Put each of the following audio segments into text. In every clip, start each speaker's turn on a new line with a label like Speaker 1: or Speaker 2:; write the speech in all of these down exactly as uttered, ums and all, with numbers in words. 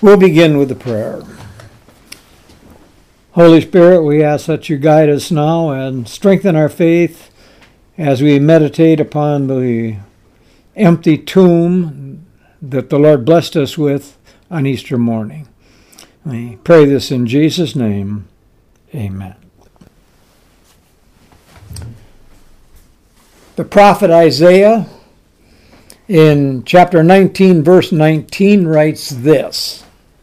Speaker 1: We'll begin with the prayer. Holy Spirit, we ask that you guide us now and strengthen our faith as we meditate upon the empty tomb that the Lord blessed us with on Easter morning. We pray this in Jesus' name. Amen. The prophet Isaiah in chapter nineteen, verse nineteen, writes this: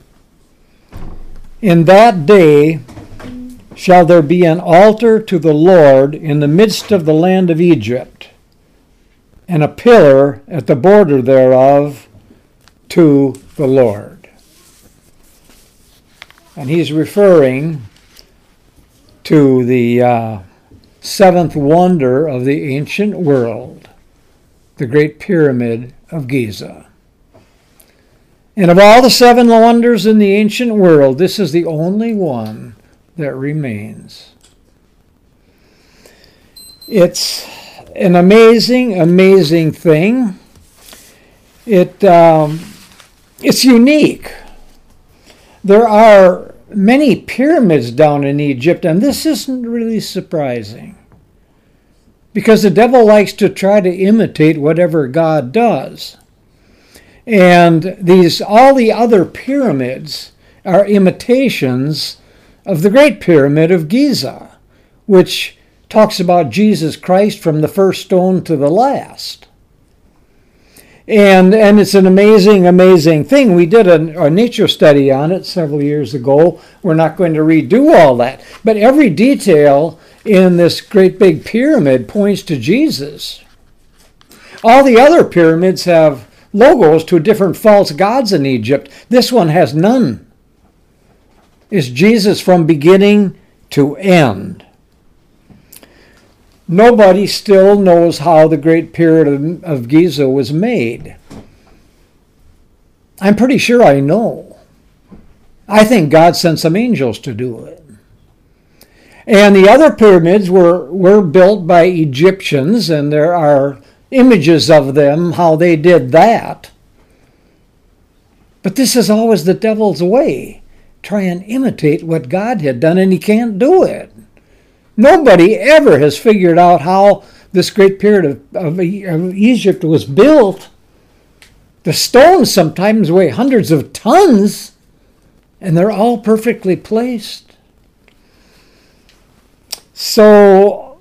Speaker 1: "In that day shall there be an altar to the Lord in the midst of the land of Egypt, and a pillar at the border thereof to the Lord." And he's referring to the uh, seventh wonder of the ancient world, the Great Pyramid of Giza. And of all the seven wonders in the ancient world, this is the only one that remains. It's an amazing, amazing thing. It um, it's unique. There are many pyramids down in Egypt, and this isn't really surprising, because the devil likes to try to imitate whatever God does. And these all the other pyramids are imitations of the Great Pyramid of Giza, which talks about Jesus Christ from the first stone to the last. And and it's an amazing, amazing thing. We did a, a nature study on it several years ago. We're not going to redo all that. But every detail in this great big pyramid points to Jesus. All the other pyramids have logos to different false gods in Egypt. This one has none. It's Jesus from beginning to end. Nobody still knows how the Great Pyramid of Giza was made. I'm pretty sure I know. I think God sent some angels to do it. And the other pyramids were, were built by Egyptians, and there are images of them, how they did that. But this is always the devil's way. Try and imitate what God had done, and he can't do it. Nobody ever has figured out how this great pyramid of, of, of Egypt was built. The stones sometimes weigh hundreds of tons, and they're all perfectly placed. So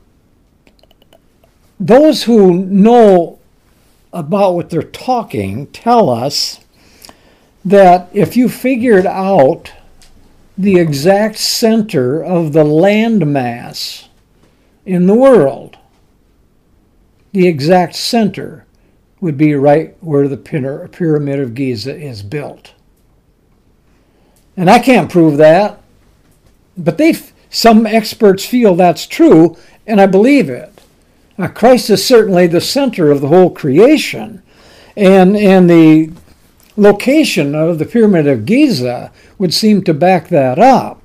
Speaker 1: those who know about what they're talking tell us that if you figured out the exact center of the landmass in the world, the exact center would be right where the Pyramid of Giza is built. And I can't prove that, but they, some experts feel that's true, and I believe it. Now, Christ is certainly the center of the whole creation, and, and the location of the Pyramid of Giza would seem to back that up.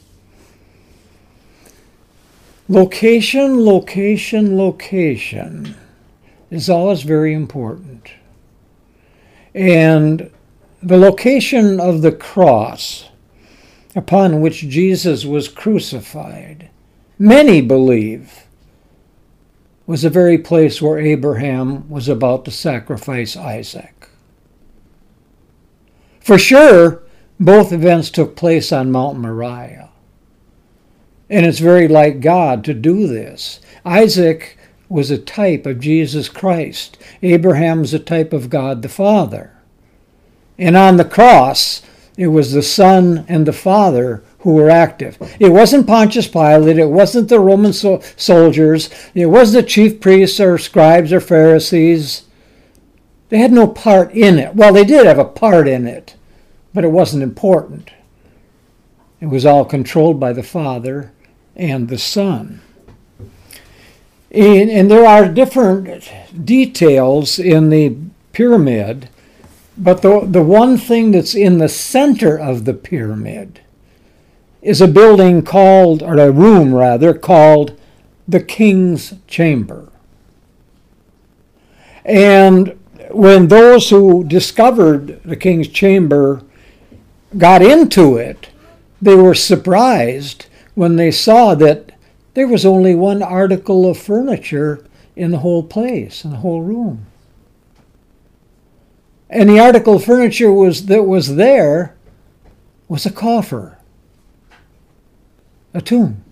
Speaker 1: Location, location, location is always very important. And the location of the cross upon which Jesus was crucified, many believe, was the very place where Abraham was about to sacrifice Isaac. For sure, both events took place on Mount Moriah. And it's very like God to do this. Isaac was a type of Jesus Christ. Abraham was a type of God the Father. And on the cross, it was the Son and the Father who were active. It wasn't Pontius Pilate. It wasn't the Roman so- soldiers. It wasn't the chief priests or scribes or Pharisees. They had no part in it. Well, they did have a part in it, but it wasn't important. It was all controlled by the Father and the Son. And, and there are different details in the pyramid, but the, the one thing that's in the center of the pyramid is a building called, or a room rather, called the King's Chamber. And when those who discovered the King's Chamber got into it, they were surprised when they saw that there was only one article of furniture in the whole place, in the whole room. And the article of furniture was that was there was a coffer, a tomb.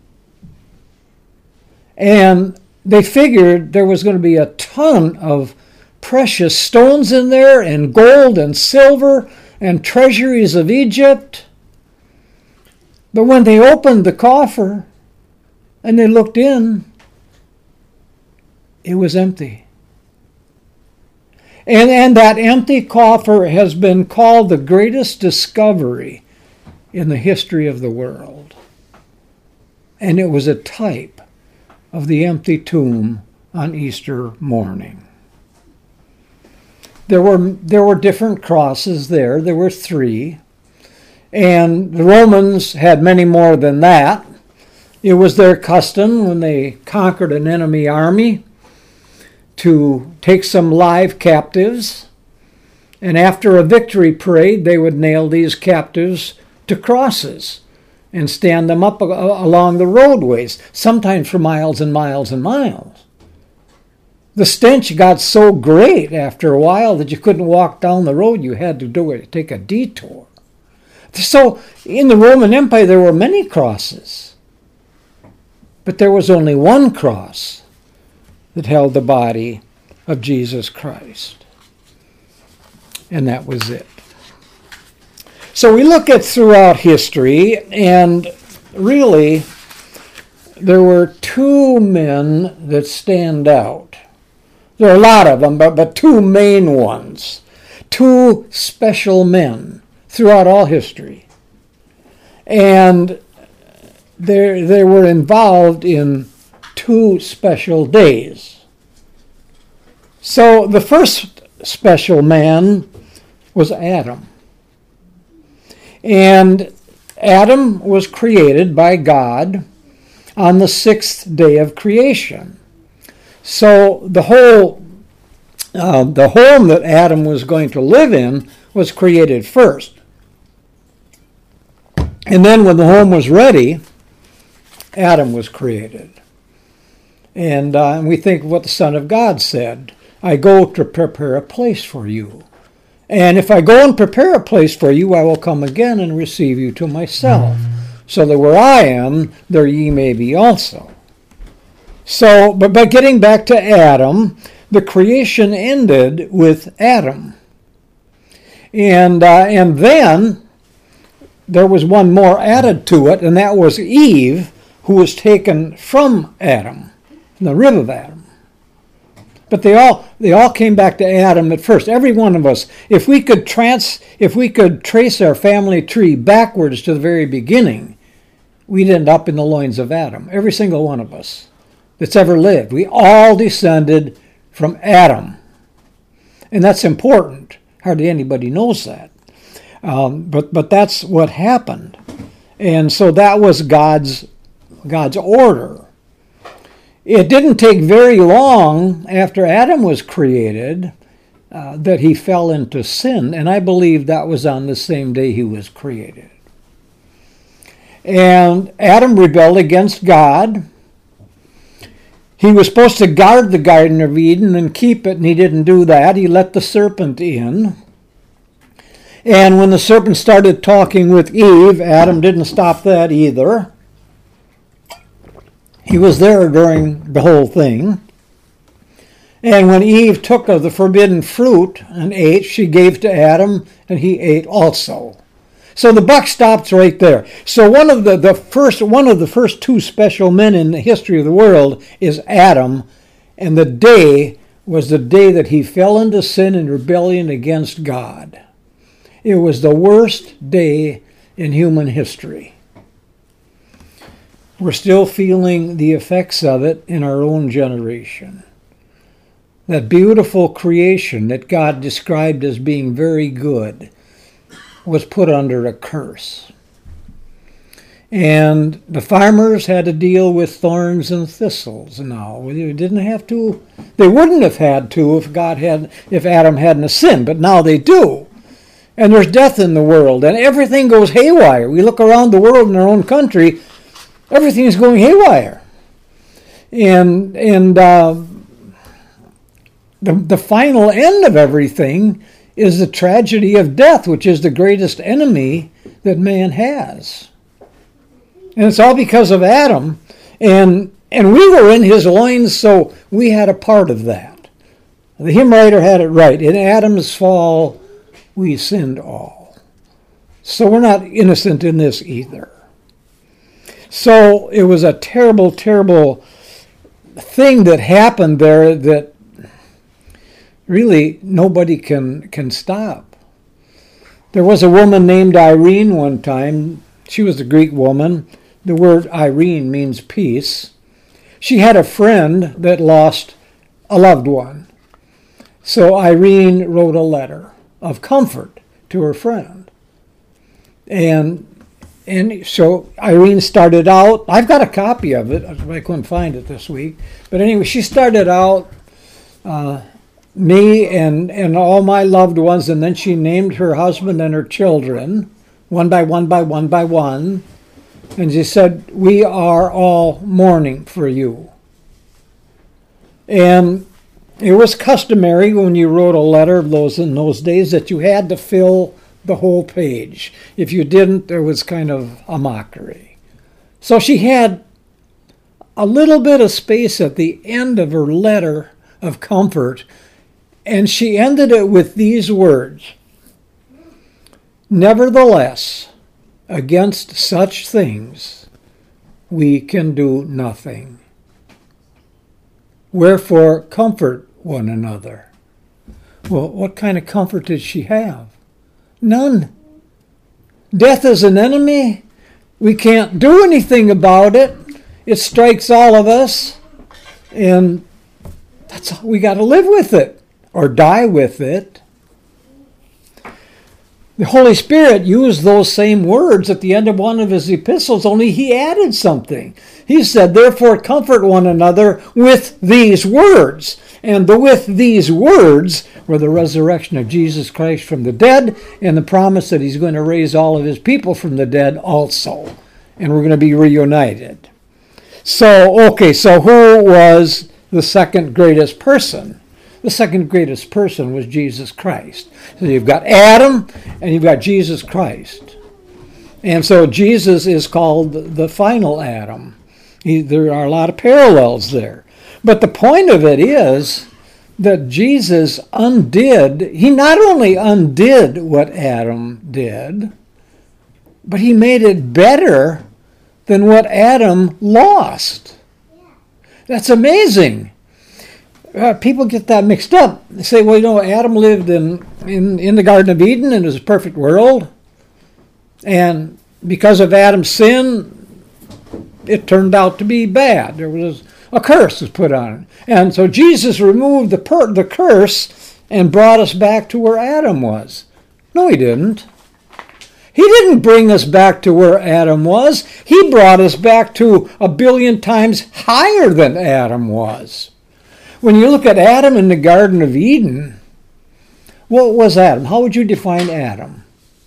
Speaker 1: And they figured there was going to be a ton of precious stones in there, and gold and silver and treasuries of Egypt. But when they opened the coffer and they looked in, it was empty. And, and that empty coffer has been called the greatest discovery in the history of the world. And it was a type of the empty tomb on Easter morning. There were, there were different crosses there. There were three. And the Romans had many more than that. It was their custom when they conquered an enemy army to take some live captives. And after a victory parade, they would nail these captives to crosses and stand them up along the roadways, sometimes for miles and miles and miles. The stench got so great after a while that you couldn't walk down the road. You had to do it, take a detour. So in the Roman Empire, there were many crosses. But there was only one cross that held the body of Jesus Christ. And that was it. So we look at throughout history, and really, there were two men that stand out. There are a lot of them, but, but two main ones. Two special men throughout all history. And they, they were involved in two special days. So the first special man was Adam. And Adam was created by God on the sixth day of creation. So the whole, uh, the home that Adam was going to live in was created first. And then when the home was ready, Adam was created. And uh, we think of what the Son of God said, I go to prepare a place for you. And if I go and prepare a place for you, I will come again and receive you to myself, so that where I am, there ye may be also. So, but, but getting back to Adam, the creation ended with Adam. And, uh, and then there was one more added to it, and that was Eve, who was taken from Adam, from the rib of Adam. But they all they all came back to Adam at first. Every one of us. If we could trans if we could trace our family tree backwards to the very beginning, we'd end up in the loins of Adam. Every single one of us that's ever lived. We all descended from Adam. And that's important. Hardly anybody knows that. Um, but but that's what happened. And so that was God's God's order. It didn't take very long after Adam was created uh, that he fell into sin, and I believe that was on the same day he was created. And Adam rebelled against God. He was supposed to guard the Garden of Eden and keep it, and he didn't do that. He let the serpent in. And when the serpent started talking with Eve, Adam didn't stop that either. He was there during the whole thing. And when Eve took of the forbidden fruit and ate, she gave to Adam, and he ate also. So the buck stops right there. So one of the, the first one of the first two special men in the history of the world is Adam, and the day was the day that he fell into sin and rebellion against God. It was the worst day in human history. We're still feeling the effects of it in our own generation. That beautiful creation that God described as being very good was put under a curse. And the farmers had to deal with thorns and thistles now. They didn't have to, they wouldn't have had to if God had, if Adam hadn't sinned, but now they do. and there's death in the world, and everything goes haywire. We look around the world in our own country, everything's going haywire. And and uh, the, the final end of everything is the tragedy of death, which is the greatest enemy that man has. And it's all because of Adam. And and we were in his loins, so we had a part of that. The hymn writer had it right. In Adam's fall, we sinned all. So we're not innocent in this either. So it was a terrible, terrible thing that happened there that really nobody can, can stop. There was a woman named Irene one time. She was a Greek woman. The word Irene means peace. She had a friend that lost a loved one. So Irene wrote a letter of comfort to her friend. And and so Irene started out, I've got a copy of it, I couldn't find it this week. But anyway, she started out, uh, me and, and all my loved ones, and then she named her husband and her children, one by one by one by one. And she said, we are all mourning for you. And it was customary when you wrote a letter of those in those days that you had to fill the whole page. If you didn't, there was kind of a mockery. So she had a little bit of space at the end of her letter of comfort, and she ended it with these words: nevertheless, against such things we can do nothing. Wherefore comfort one another. Well, what kind of comfort did she have? None. Death is an enemy. We can't do anything about it. It strikes all of us, and that's all. We got to live with it or die with it. The Holy Spirit used those same words at the end of one of his epistles, only he added something. He said, therefore comfort one another with these words. And the with these words were the resurrection of Jesus Christ from the dead and the promise that he's going to raise all of his people from the dead also. And we're going to be reunited. So, okay, so who was the second greatest person? The second greatest person was Jesus Christ. So you've got Adam and you've got Jesus Christ. And so Jesus is called the final Adam. He, there are a lot of parallels there. But the point of it is that Jesus undid, he not only undid what Adam did, but he made it better than what Adam lost. That's amazing. Uh, people get that mixed up. They say, well, you know, Adam lived in, in, in the Garden of Eden and it was a perfect world. And because of Adam's sin, it turned out to be bad. There was a curse was put on it. And so Jesus removed the, per- the curse and brought us back to where Adam was. No, he didn't. He didn't bring us back to where Adam was. He brought us back to a billion times higher than Adam was. When you look at Adam in the Garden of Eden, what was Adam? How would you define Adam?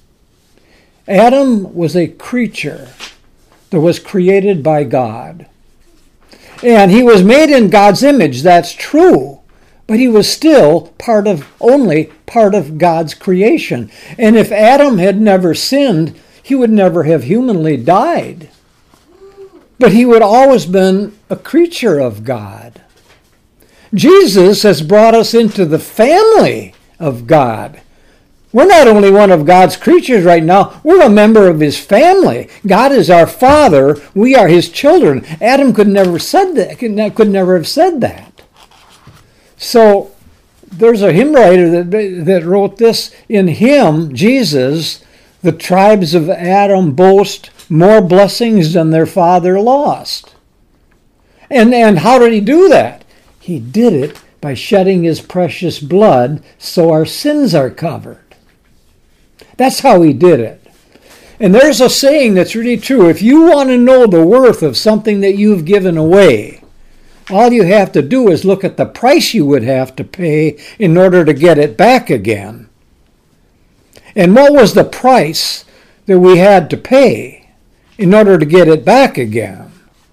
Speaker 1: Adam was a creature that was created by God. And he was made in God's image, that's true. But he was still part of, only part of God's creation. And if Adam had never sinned, he would never have humanly died. But he would always been a creature of God. Jesus has brought us into the family of God. We're not only one of God's creatures right now, we're a member of his family. God is our Father, we are his children. Adam could never said that, could never have said that. So there's a hymn writer that, that wrote this. In him, Jesus, the tribes of Adam boast more blessings than their father lost. And, and how did he do that? He did it by shedding his precious blood so our sins are covered. That's how he did it. And there's a saying that's really true. If you want to know the worth of something that you've given away, all you have to do is look at the price you would have to pay in order to get it back again. And what was the price that we had to pay in order to get it back again?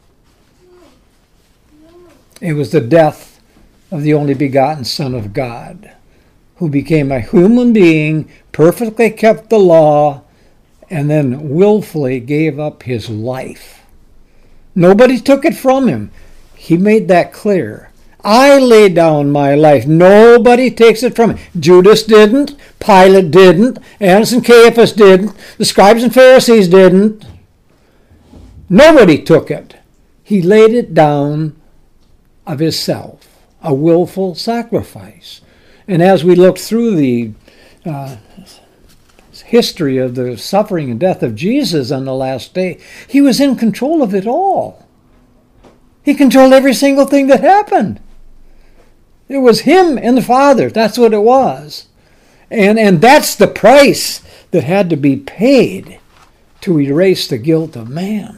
Speaker 1: It was the death of the only begotten Son of God, who became a human being, perfectly kept the law, and then willfully gave up his life. Nobody took it from him. He made that clear. I lay down my life. Nobody takes it from me. Judas didn't. Pilate didn't. Annas and Caiaphas didn't. The scribes and Pharisees didn't. Nobody took it. He laid it down of himself, a willful sacrifice. And as we look through the uh, history of the suffering and death of Jesus on the last day, he was in control of it all. He controlled every single thing that happened. It was him and the Father. That's what it was. And, and that's the price that had to be paid to erase the guilt of man.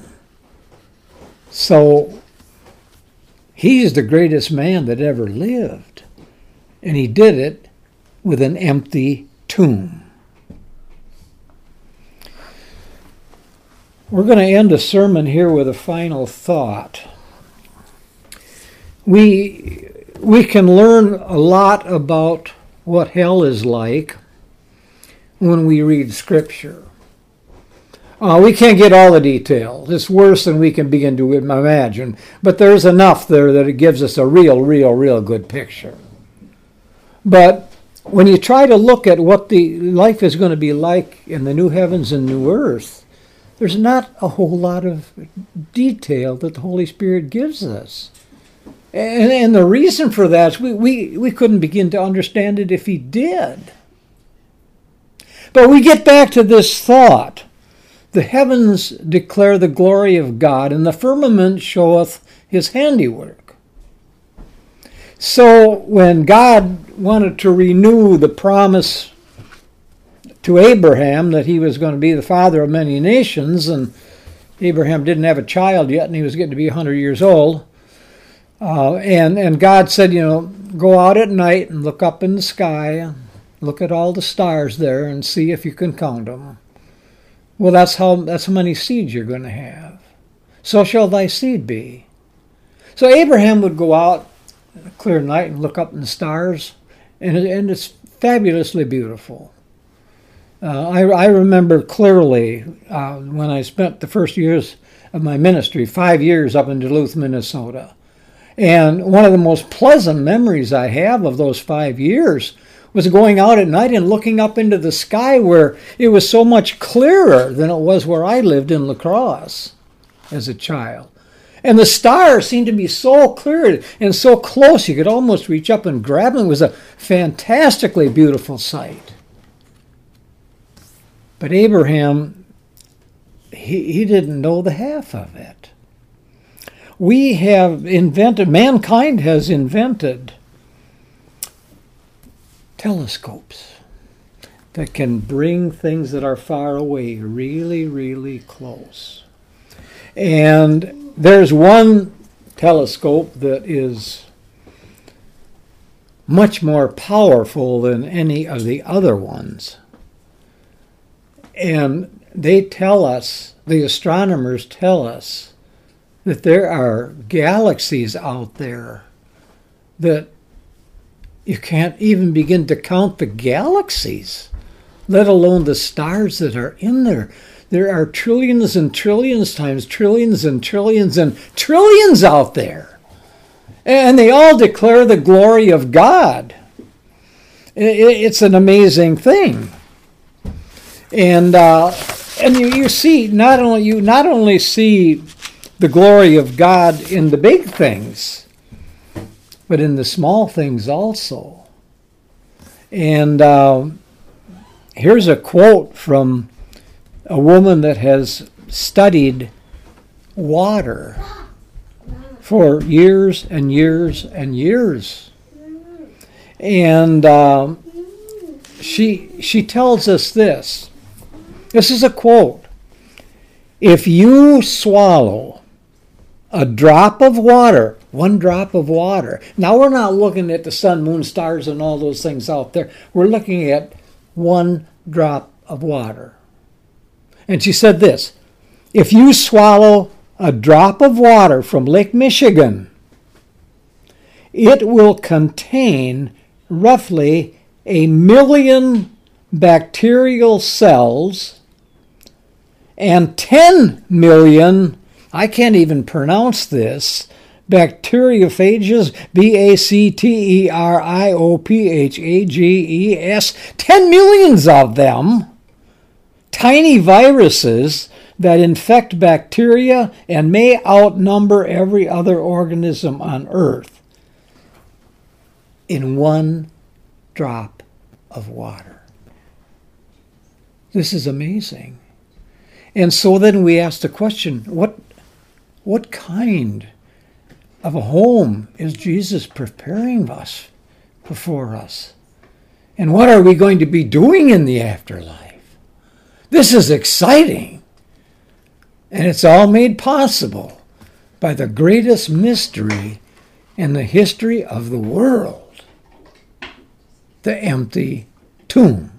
Speaker 1: So he's the greatest man that ever lived. And he did it with an empty tomb. We're going to end the sermon here with a final thought. We... We can learn a lot about what hell is like when we read Scripture. Uh, we can't get all the details. It's worse than we can begin to imagine. But there's enough there that it gives us a real, real, real good picture. But when you try to look at what the life is going to be like in the new heavens and new earth, there's not a whole lot of detail that the Holy Spirit gives us. And, and the reason for that is we, we, we couldn't begin to understand it if he did. But we get back to this thought. The heavens declare the glory of God, and the firmament showeth his handiwork. So when God wanted to renew the promise to Abraham that he was going to be the father of many nations, and Abraham didn't have a child yet, and he was getting to be one hundred years old, Uh, and, and God said, you know, go out at night and look up in the sky, look at all the stars there and see if you can count them. Well, that's how, that's how many seeds you're going to have. So shall thy seed be. So Abraham would go out in a clear night and look up in the stars, and, it, and it's fabulously beautiful. Uh, I, I remember clearly uh, when I spent the first years of my ministry, five years up in Duluth, Minnesota. And one of the most pleasant memories I have of those five years was going out at night and looking up into the sky where it was so much clearer than it was where I lived in La Crosse as a child. And the stars seemed to be so clear and so close you could almost reach up and grab them. It was a fantastically beautiful sight. But Abraham, he, he didn't know the half of it. We have invented, mankind has invented telescopes that can bring things that are far away really, really close. And there's one telescope that is much more powerful than any of the other ones. And they tell us, the astronomers tell us, that there are galaxies out there that you can't even begin to count the galaxies, let alone the stars that are in there. There are trillions and trillions times trillions and trillions and trillions out there. And they all declare the glory of God. It's an amazing thing. And uh, and you, you see, not only you not only see the glory of God in the big things, but in the small things also. And uh, here's a quote from a woman that has studied water for years and years and years. And uh, she she tells us this. This is a quote. If you swallow a drop of water, one drop of water. Now we're not looking at the sun, moon, stars, and all those things out there. We're looking at one drop of water. And she said this, if you swallow a drop of water from Lake Michigan, it will contain roughly a million bacterial cells and ten million, I can't even pronounce this, bacteriophages, B A C T E R I O P H A G E S, ten millions of them, tiny viruses that infect bacteria and may outnumber every other organism on Earth in one drop of water. This is amazing. And so then we ask the question, what, what kind of a home is Jesus preparing us for us? And what are we going to be doing in the afterlife? This is exciting. And it's all made possible by the greatest mystery in the history of the world, the empty tomb.